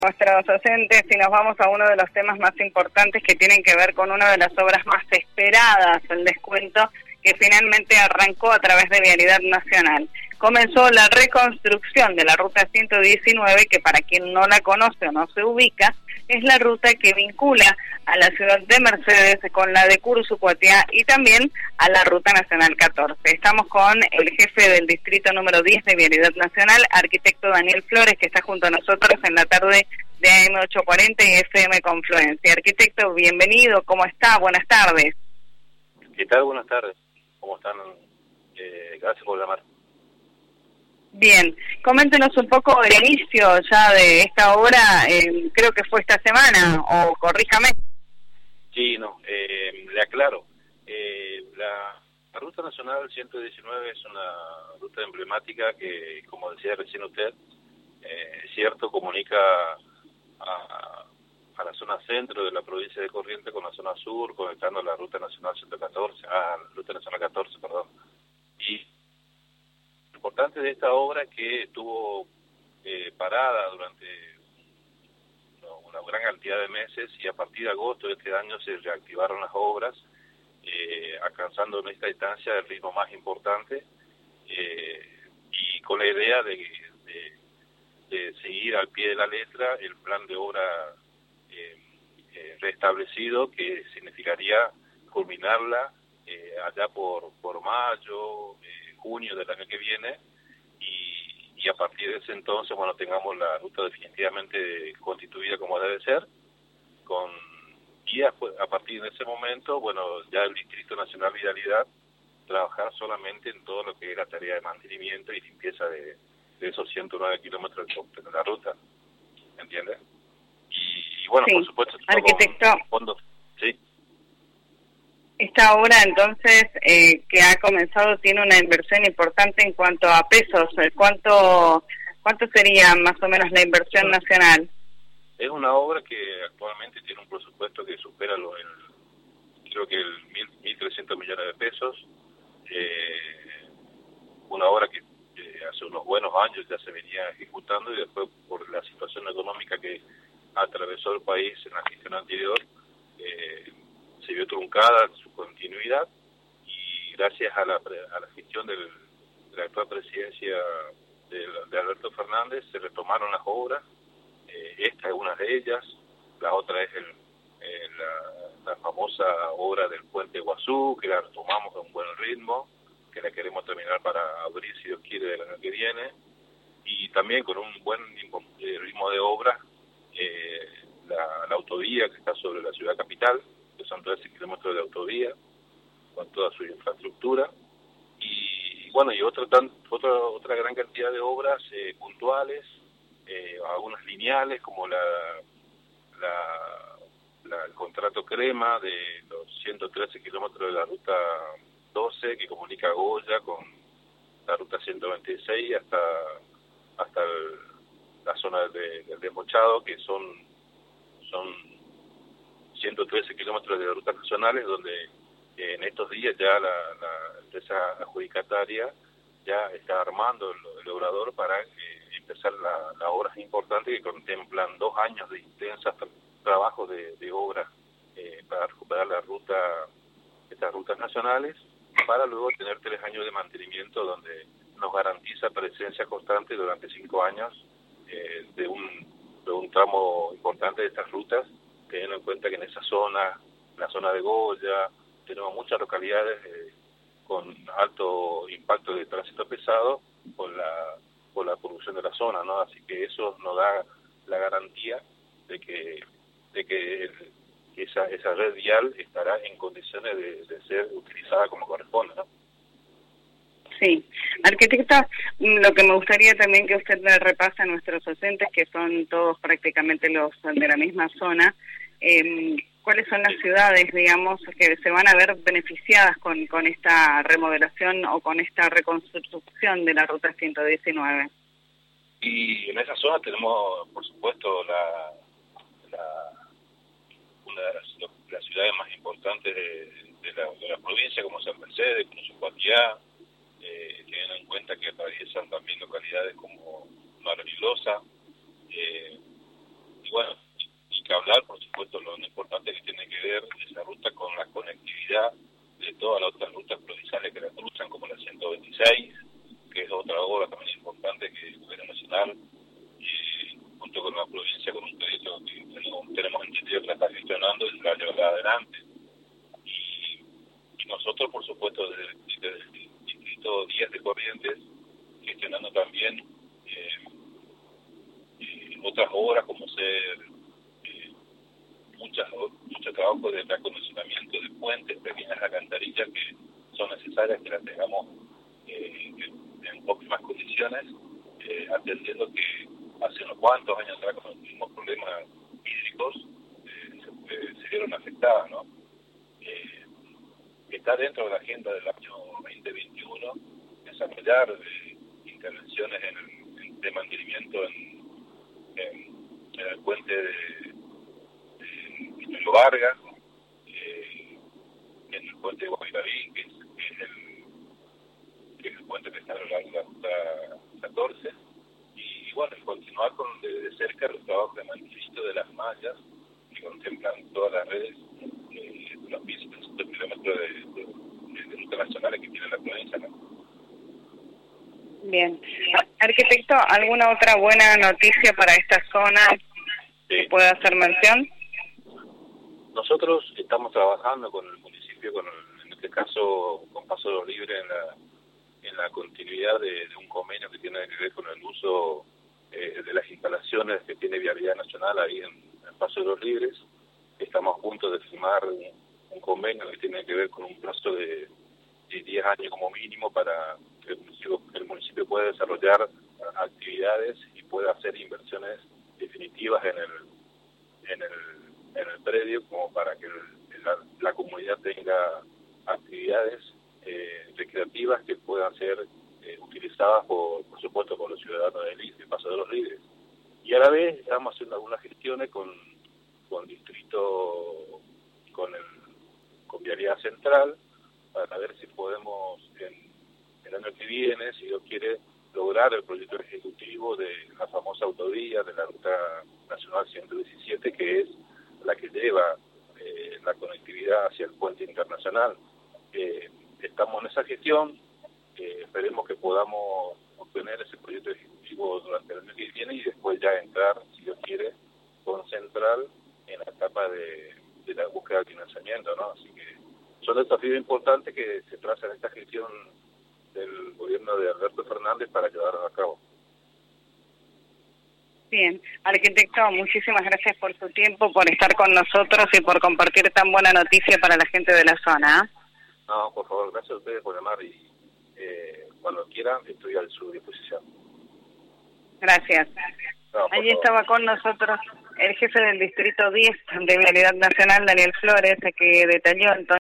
Nuestros docentes y nos vamos a uno de los temas más importantes que tienen que ver con una de las obras más esperadas, el descuento que finalmente arrancó a través de Vialidad Nacional. Comenzó la reconstrucción de la Ruta 119, que para quien no la conoce o no se ubica, es la ruta que vincula a la ciudad de Mercedes con la de Curuzú-Cuatiá y también a la Ruta Nacional 14. Estamos con el jefe del distrito número 10 de Vialidad Nacional, arquitecto Daniel Flores, que está junto a nosotros en la tarde de AM 840 y FM Confluencia. Arquitecto, bienvenido, ¿cómo está? Buenas tardes. ¿Qué tal? Buenas tardes. ¿Cómo están? Gracias por llamar. Bien, coméntenos un poco el inicio ya de esta obra, creo que fue esta semana, o corríjame. Sí, no, le aclaro. La Ruta Nacional 119 es una ruta emblemática que, como decía recién usted, es cierto, comunica a la zona centro de la provincia de Corrientes con la zona sur, conectando a la Ruta Nacional 114, la Ruta Nacional 14, perdón. Y lo importante de esta obra es que estuvo parada durante una gran cantidad de meses y a partir de agosto de este año se reactivaron las obras, alcanzando en esta instancia el ritmo más importante y con la idea de seguir al pie de la letra el plan de obra restablecido, que significaría culminarla allá por mayo, junio del año que viene, y a partir de ese entonces, bueno, tengamos la ruta definitivamente constituida como debe ser, y a partir de ese momento, bueno, ya el Distrito Nacional Vialidad trabajar solamente en todo lo que es la tarea de mantenimiento y limpieza de esos 109 kilómetros de la ruta, ¿entiendes? Y bueno, sí. Por supuesto, arquitecto, fondos, sí. Esta obra entonces que ha comenzado tiene una inversión importante en cuanto a pesos. ¿Cuánto sería más o menos la inversión nacional? Es una obra que actualmente tiene un presupuesto que supera creo que el 1.300 millones de pesos. Una obra que hace unos buenos años ya se venía ejecutando y después por la situación económica que atravesó el país en la gestión anterior, se vio truncada su continuidad, y gracias a la gestión de la actual presidencia de Alberto Fernández se retomaron las obras. Esta es una de ellas, la otra es la famosa obra del puente Iguazú, que la retomamos a un buen ritmo, que la queremos terminar para abril, si Dios quiere, del año que viene, y también con un buen ritmo de obra, la autovía que está sobre la ciudad capital, que son 13 kilómetros de autovía, con toda su infraestructura, y bueno, y otra gran cantidad de obras puntuales, algunas lineales, como el contrato Crema de los 113 kilómetros de la ruta 12, que comunica Goya con la ruta 126 hasta la zona del Desmochado, que son 113 kilómetros de rutas nacionales, donde en estos días ya la empresa adjudicataria ya está armando el obrador para empezar las obras importantes que contemplan 2 años de intensos trabajos de obra para recuperar estas rutas nacionales, para luego tener 3 años de mantenimiento donde nos garantiza presencia constante durante 5 años de un tramo importante de estas rutas, teniendo en cuenta que en esa zona, la zona de Goya, tenemos muchas localidades con alto impacto de tránsito pesado por la producción de la zona, ¿no? Así que eso nos da la garantía de que esa red vial estará en condiciones de ser utilizada como corresponde, ¿no? Sí. Arquitecta, lo que me gustaría también que usted le repase a nuestros docentes, que son todos prácticamente los de la misma zona, ¿cuáles son las ciudades, digamos, que se van a ver beneficiadas con esta remodelación o con esta reconstrucción de la Ruta 119? Y en esa zona tenemos, por supuesto, una de las ciudades más importantes de la provincia, como San Mercedes, Curuzú-Cuatiá, teniendo en cuenta que atraviesan también localidades como Mar Vilosa, lo importante que tiene que ver esa ruta con la conectividad de todas las otras rutas provinciales que la cruzan, como la 126, que es otra obra también importante que el Gobierno Nacional, junto con la provincia, con un proyecto que tenemos entendido que la está gestionando y la llevará adelante. Y nosotros, por supuesto, desde el Distrito 10 de Corrientes, gestionando también otras obras, como ser mucho trabajo de acondicionamiento de puentes, pequeñas alcantarillas que son necesarias que las tengamos en óptimas condiciones, atendiendo que hace unos cuantos años atrás, cuando tuvimos problemas hídricos, se vieron afectadas, ¿no? Está dentro de la agenda del año 2021 desarrollar intervenciones de mantenimiento en el puente de Vargas, en el puente de Guairaví, que es el puente que está a lo largo de la ruta 14, y bueno, continuar de cerca los trabajos de mantenimiento de las mallas que contemplan todas las redes, los 1.700 kilómetros de rutas nacionales que tiene la provincia, ¿no? Bien. Arquitecto, ¿alguna otra buena noticia para esta zona que pueda hacer mención? Nosotros estamos trabajando con el municipio, en este caso con Paso de los Libres, en la continuidad de un convenio que tiene que ver con el uso de las instalaciones que tiene Vialidad Nacional ahí en Paso de los Libres. Estamos a punto de firmar un convenio que tiene que ver con un plazo de 10 años como mínimo para que el municipio pueda desarrollar actividades y pueda hacer inversiones definitivas en el predio, como para que la comunidad tenga actividades recreativas que puedan ser utilizadas por supuesto por los ciudadanos de Paso de los Libres. Y a la vez estamos haciendo algunas gestiones con distrito, con Vialidad Central, para ver si podemos en el año que viene, si Dios quiere, lograr el proyecto ejecutivo de la famosa autovía de la Ruta Nacional 117, que es la que lleva la conectividad hacia el puente internacional. Estamos en esa gestión, esperemos que podamos obtener ese proyecto ejecutivo durante el año que viene y después ya entrar, si Dios quiere, con Central en la etapa de la búsqueda de financiamiento, ¿no? Así que son desafíos importantes que se trazan en esta gestión del gobierno de Alberto Fernández para llevarlos a cabo. Bien, arquitecto, muchísimas gracias por su tiempo, por estar con nosotros y por compartir tan buena noticia para la gente de la zona. No, por favor, gracias a ustedes por llamar y cuando quieran estoy a su disposición. Gracias. No, allí estaba con nosotros el jefe del Distrito 10 de Vialidad Nacional, Daniel Flores, que detalló entonces